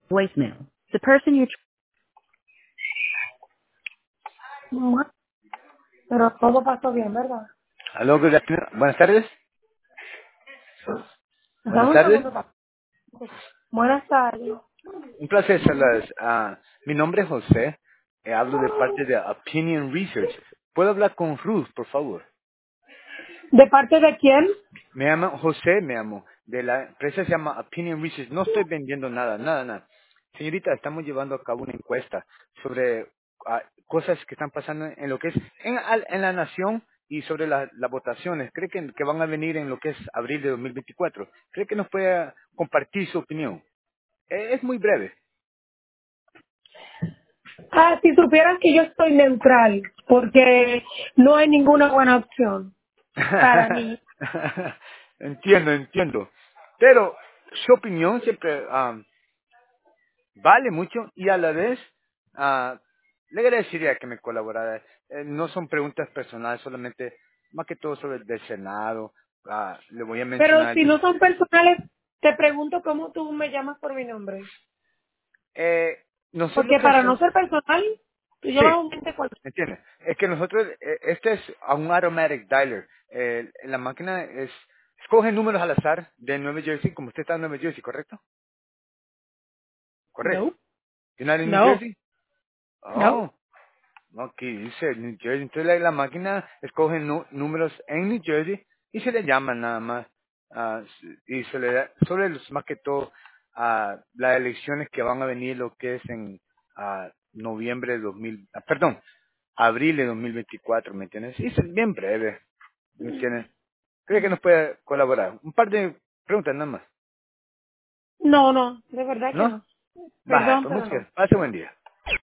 voicemail. The person you're Bueno, pero todo pasó bien, ¿verdad? Aló, good afternoon. Buenas tardes. Buenas Dame un tardes. segundo. Buenas tardes. Un placer saludarles. Mi nombre es José. Hablo de parte de Opinion Research. ¿Puedo hablar con Ruth, por favor? ¿De parte de quién? Me llamo José, me llamo. De la empresa se llama Opinion Research. No estoy vendiendo nada. Señorita, estamos llevando a cabo una encuesta sobre cosas que están pasando en lo que es en la nación y sobre las votaciones. ¿Cree que van a venir en lo que es abril de 2024? ¿Cree que nos puede compartir su opinión? Es muy breve. Si supieran que yo estoy neutral, porque no hay ninguna buena opción para mí. Entiendo. Pero su opinión siempre vale mucho y a la vez le agradecería que me colaborara. No son preguntas personales, solamente más que todo sobre el del Senado. Le voy a Pero mencionar. si no son personales, te pregunto cómo tú me llamas por mi nombre. Nosotros lo Porque que para no hacemos, ser personal, tú sí, llamas a un gente cualquiera. entiende. Es que nosotros, este es a un automatic dialer. La máquina escoge números al azar de Nueva Jersey, como usted está en Nueva Jersey, ¿correcto? Correcto. No, ¿You're not in New no, Jersey? no. Oh, ok, dice New Jersey. Entonces la máquina escoge números en New Jersey y se le llama nada más. Y se le da, sobre los, más que todo, las elecciones que van a venir, lo que es en noviembre de 2000, perdón, abril de 2024, ¿me entiendes? Y es bien breve, ¿me entiendes? ¿Cree que nos puede colaborar? Un par de preguntas nada más, No, no, de verdad que ¿no? no. Vale, Perdón, pues pero muchas no. gracias. Pase buen día.